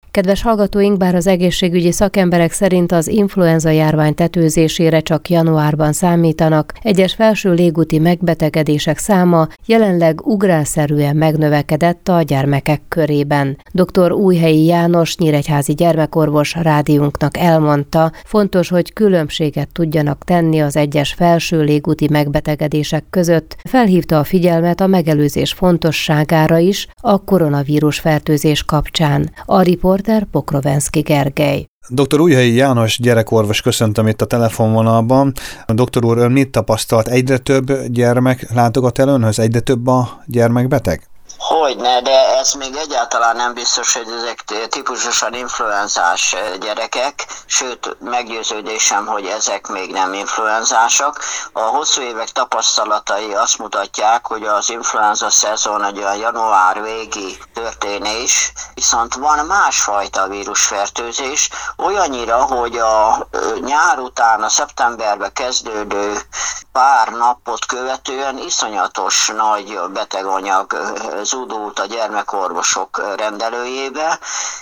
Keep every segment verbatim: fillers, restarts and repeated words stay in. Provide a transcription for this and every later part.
Kedves hallgatóink, bár az egészségügyi szakemberek szerint az influenza járvány tetőzésére csak januárban számítanak, egyes felső légúti megbetegedések száma jelenleg ugrásszerűen megnövekedett a gyermekek körében. doktor Újhelyi János, nyíregyházi gyermekorvos rádiónknak elmondta, fontos, hogy különbséget tudjanak tenni az egyes felső légúti megbetegedések között. Felhívta a figyelmet a megelőzés fontosságára is a koronavírus fertőzés kapcsán. A riporter Pokrovenszky Gergely. doktor Újhelyi János gyerekorvos, köszöntöm itt a telefonvonalban. Doktor úr, ön mit tapasztalt? Egyre több gyermek látogat el önhöz? Egyre több a gyermekbeteg? Hogyne, de ez még egyáltalán nem biztos, hogy ezek típusosan influenzás gyerekek, sőt meggyőződésem, hogy ezek még nem influenzásak. A hosszú évek tapasztalatai azt mutatják, hogy az influenza szezon egy olyan január végi történés, viszont van másfajta vírusfertőzés, olyannyira, hogy a nyár után, a szeptemberbe kezdődő pár napot követően iszonyatos nagy beteganyag zúdult a gyermekorvosok rendelőjébe,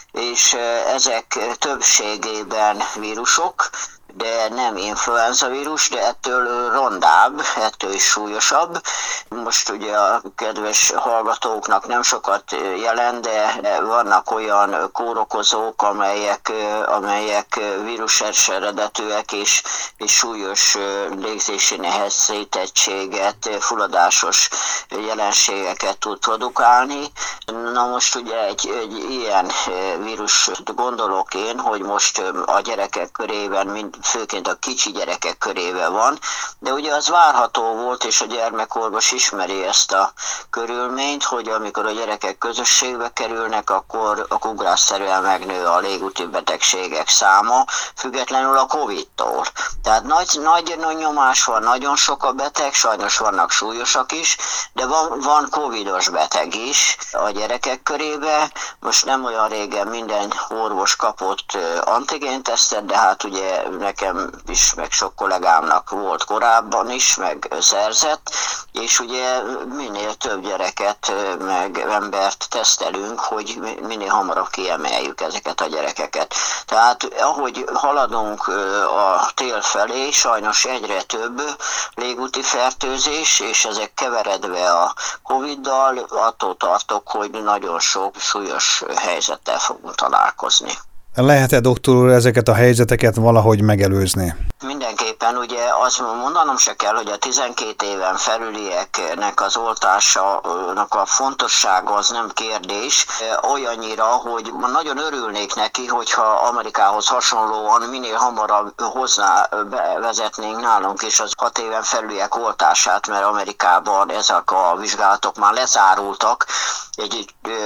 és ezek többségében vírusok, de nem influenza vírus, de ettől rondább, ettől is súlyosabb. Most ugye a kedves hallgatóknak nem sokat jelent, de vannak olyan kórokozók, amelyek, amelyek víruses eredetűek és, és súlyos légzési nehezítettséget, fulladásos jelenségeket tud produkálni. Na most ugye egy, egy ilyen vírus gondolok én, hogy most a gyerekek körében mind főként a kicsi gyerekek körében van, de ugye az várható volt, és a gyermekorvos ismeri ezt a körülményt, hogy amikor a gyerekek közösségbe kerülnek, akkor a ugrásszerűen megnő a légúti betegségek száma, függetlenül a Covid-tól. Tehát nagy, nagy nyomás van, nagyon sok a beteg, sajnos vannak súlyosak is, de van, van covidos beteg is a gyerekek körébe. Most nem olyan régen minden orvos kapott antigéntesztet, de hát ugye nekem is, meg sok kollégámnak volt korábban is, meg szerzett, és ugye minél több gyereket, meg embert tesztelünk, hogy minél hamarabb kiemeljük ezeket a gyerekeket. Tehát ahogy haladunk a tél felé, sajnos egyre több légúti fertőzés, és ezek keveredve a Coviddal, attól tartok, hogy nagyon sok súlyos helyzettel fogunk találkozni. Lehet-e, doktor úr, ezeket a helyzeteket valahogy megelőzni? Mindenképpen, ugye azt mondanom se kell, hogy a tizenkét éven felülieknek az oltásának a fontossága az nem kérdés, olyannyira, hogy nagyon örülnék neki, hogyha Amerikához hasonlóan minél hamarabb hozzá vezetnénk nálunk is az hat éven felüliek oltását, mert Amerikában ezek a vizsgálatok már lezárultak, egy,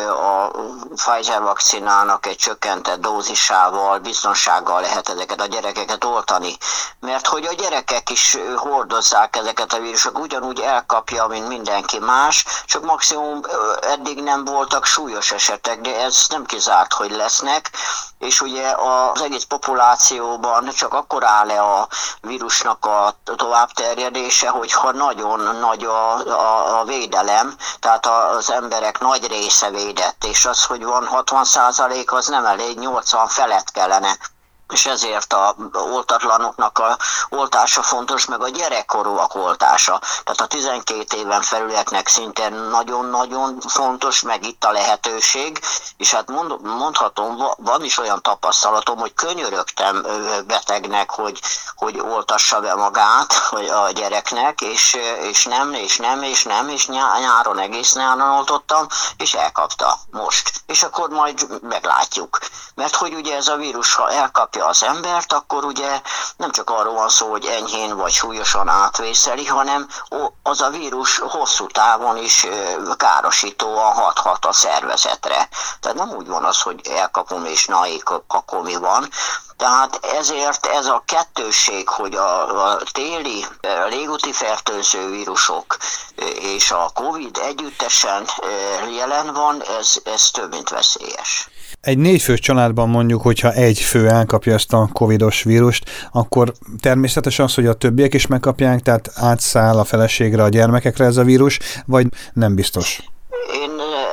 a Pfizer vakcinának egy csökkentett dózisával, biztonsággal lehet ezeket a gyerekeket oltani. Mert hogy a gyerekek is hordozzák ezeket a vírusok, ugyanúgy elkapja, mint mindenki más, csak maximum eddig nem voltak súlyos esetek, de ez nem kizárt, hogy lesznek, és ugye az egész populációban csak akkor áll le a vírusnak a továbbterjedése, hogyha nagyon nagy a, a, a védelem, tehát az emberek nagy része védett, és az, hogy van hatvan százalék, az nem elég, nyolcvan felett kellene. És ezért a oltatlanoknak a oltása fontos, meg a gyerekkorúak oltása. Tehát a tizenkét éven felülieknek szintén nagyon-nagyon fontos, meg itt a lehetőség, és hát mond, mondhatom, van is olyan tapasztalatom, hogy könyörögtem betegnek, hogy, hogy oltassa be magát hogy a gyereknek, és, és nem, és nem, és nem, és nyáron, egész nyáron oltottam, és elkapta most. És akkor majd meglátjuk. Mert hogy ugye ez a vírus, ha elkapja az embert, akkor ugye nem csak arról van szó, hogy enyhén vagy súlyosan átvészeli, hanem az a vírus hosszú távon is károsítóan hathat a szervezetre. Tehát nem úgy van az, hogy elkapom és na, akkor mi van. Tehát ezért ez a kettősség, hogy a, a téli légúti fertőző vírusok és a Covid együttesen jelen van, ez, ez több, mint veszélyes. Egy négyfős családban mondjuk, hogyha egy fő elkapja ezt a covidos vírust, akkor természetes az, hogy a többiek is megkapják, tehát átszáll a feleségre, a gyermekekre ez a vírus, vagy nem biztos? Én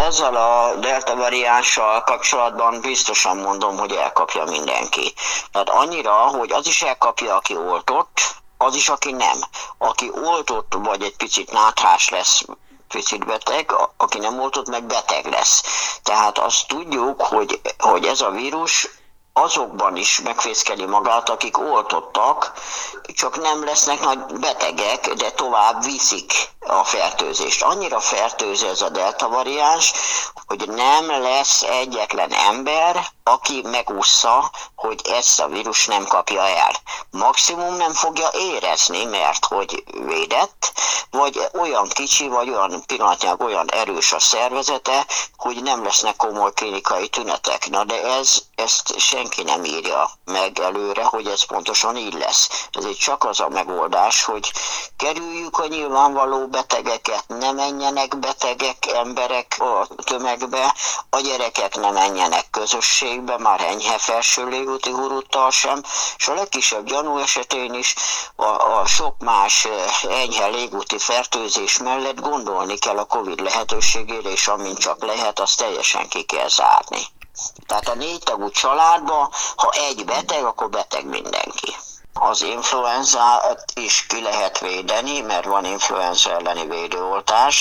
ezzel a delta variánssal kapcsolatban biztosan mondom, hogy elkapja mindenki. Tehát annyira, hogy az is elkapja, aki oltott, az is, aki nem. Aki oltott, vagy egy picit náthás lesz, picit beteg, aki nem oltott, meg beteg lesz. Tehát azt tudjuk, hogy, hogy ez a vírus azokban is megfészkeli magát, akik oltottak, csak nem lesznek nagy betegek, de tovább viszik a fertőzést. Annyira fertőző ez a delta variáns, hogy nem lesz egyetlen ember, aki megússza, hogy ezt a vírus nem kapja el. Maximum nem fogja érezni, mert hogy védett, vagy olyan kicsi, vagy olyan pillanatnyilag olyan erős a szervezete, hogy nem lesznek komoly klinikai tünetek. Na de ez, ezt senki nem írja meg előre, hogy ez pontosan így lesz. Ezért csak az a megoldás, hogy kerüljük a nyilvánvaló betegeket, ne menjenek betegek, emberek a tömegbe, a gyerekek ne menjenek közösségbe, már enyhe felső légúti huruttal sem, és a legkisebb gyanú esetén is a, a sok más enyhe légúti fertőzés mellett gondolni kell a Covid lehetőségére, és amint csak lehet, azt teljesen ki kell zárni. Tehát a négy tagú családban, ha egy beteg, akkor beteg mindenki. Az influenzát is ki lehet védeni, mert van influenza elleni védőoltás.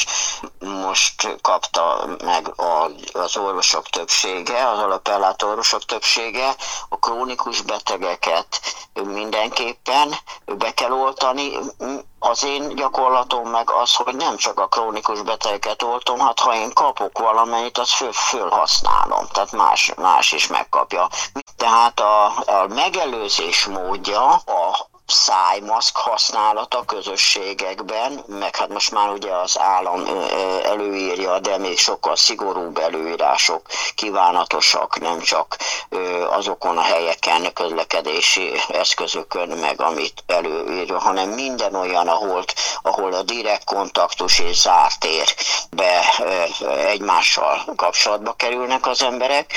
Most kapta meg az orvosok többsége, az alapellátó orvosok többsége, a krónikus betegeket mindenképpen be kell oltani. Az én gyakorlatom meg az, hogy nem csak a krónikus betegeket oltom, hát ha én kapok valamennyit, azt föl, fölhasználom, tehát más, más is megkapja. Tehát a, a megelőzés módja a szájmaszk használata közösségekben, meg hát most már ugye az állam előírja, de még sokkal szigorúbb előírások kívánatosak, nem csak azokon a helyeken, közlekedési eszközökön, meg amit előírja, hanem minden olyan, ahol, ahol a direkt kontaktus és zárt térbe egymással kapcsolatba kerülnek az emberek,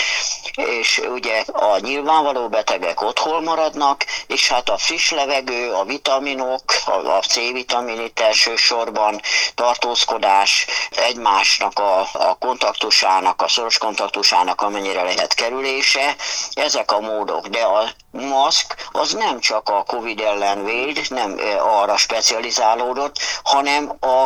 és ugye a nyilvánvaló betegek otthon maradnak, és hát a friss levegő, a vitaminok, a C-vitamin itt elsősorban, tartózkodás, egymásnak a, a kontaktusának, a szoros kontaktusának amennyire lehet kerülése, ezek a módok. De a maszk az nem csak a Covid ellen véd, nem arra specializálódott, hanem a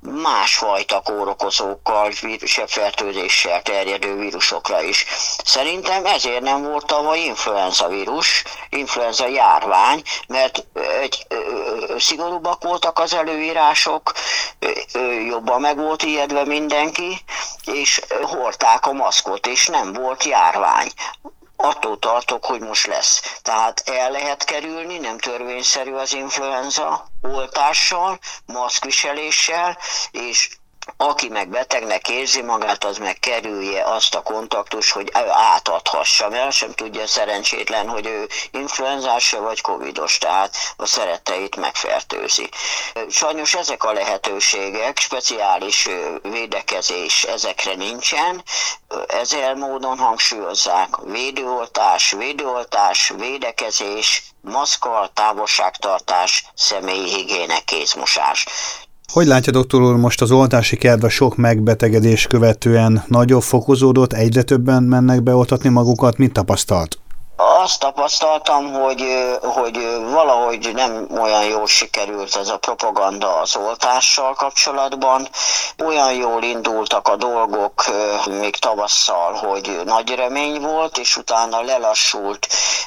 másfajta kórokozókkal, sebfertőzéssel terjedő vírusokra is. Szerintem ezért nem volt tavaly influenza vírus, influenza járvány, mert egy, ö, szigorúbbak voltak az előírások, ö, jobban meg volt ijedve mindenki, és hordták a maszkot, és nem volt járvány. Attól tartok, hogy most lesz. Tehát el lehet kerülni, nem törvényszerű az influenza, oltással, maszkviseléssel, és aki meg betegnek érzi magát, az meg kerülje azt a kontaktust, hogy átadhassa, mert sem tudja szerencsétlen, hogy ő influenzás vagy covidos, tehát a szeretteit megfertőzi. Sajnos ezek a lehetőségek, speciális védekezés ezekre nincsen, ezzel módon hangsúlyozzák védőoltás, védőoltás, védekezés, maszkkal, távolságtartás, személyi higiéne, kézmosás. Hogy látja, doktor úr, most az oltási kedv a sok megbetegedés követően nagyobb fokozódott, egyre többen mennek beoltatni magukat, mit tapasztalt? Azt tapasztaltam, hogy, hogy valahogy nem olyan jól sikerült ez a propaganda az oltással kapcsolatban. Olyan jól indultak a dolgok még tavasszal, hogy nagy remény volt, és utána lelassult.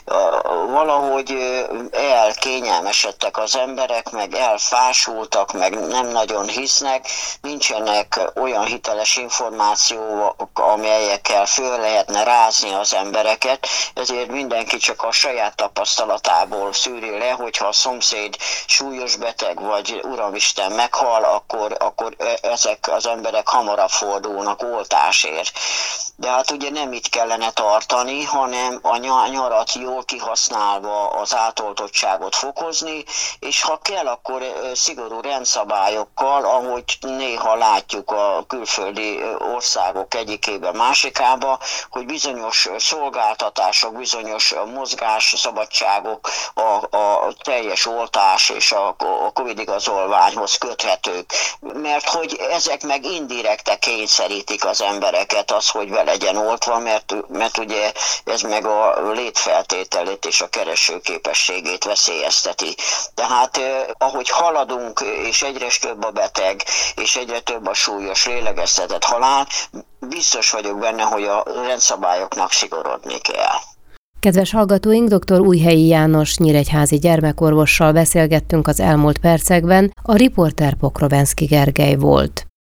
Valahogy elkényelmesedtek az emberek, meg elfásultak, meg nem nagyon hisznek. Nincsenek olyan hiteles információk, amelyekkel föl lehetne rázni az embereket, ezért mindenki csak a saját tapasztalatából szűri le, hogyha a szomszéd súlyos beteg, vagy uramisten meghal, akkor, akkor ezek az emberek hamarabb fordulnak oltásért. De hát ugye nem itt kellene tartani, hanem a nyarat jól kihasználva az átoltottságot fokozni, és ha kell, akkor szigorú rendszabályokkal, ahogy néha látjuk a külföldi országok egyikébe, másikába, hogy bizonyos szolgáltatások, bizonyos mozgás, a mozgás szabadságok, a, a teljes oltás és a, a Covid igazolványhoz köthetők, mert hogy ezek meg indirekte kényszerítik az embereket az, hogy be legyen oltva, mert, mert ugye ez meg a létfeltételét és a keresőképességét veszélyezteti. Tehát eh, ahogy haladunk, és egyre több a beteg, és egyre több a súlyos lélegeztetett halál, biztos vagyok benne, hogy a rendszabályoknak szigorodni kell. Kedves hallgatóink, dr. Újhelyi János nyíregyházi gyermekorvossal beszélgettünk az elmúlt percekben, a riporter Pokrovenszky Gergely volt.